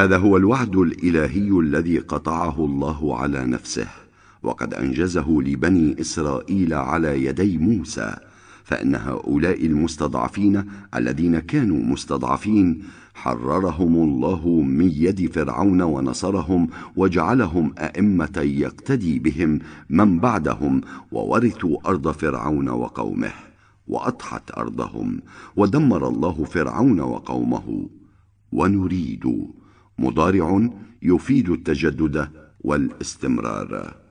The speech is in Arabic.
هذا هو الوعد الإلهي الذي قطعه الله على نفسه، وقد أنجزه لبني إسرائيل على يدي موسى، فإن هؤلاء المستضعفين الذين كانوا مستضعفين حررهم الله من يد فرعون ونصرهم، وجعلهم أئمة يقتدي بهم من بعدهم، وورثوا أرض فرعون وقومه، وأضحت أرضهم، ودمر الله فرعون وقومه. ونريد مضارع يفيد التجدد والاستمرار.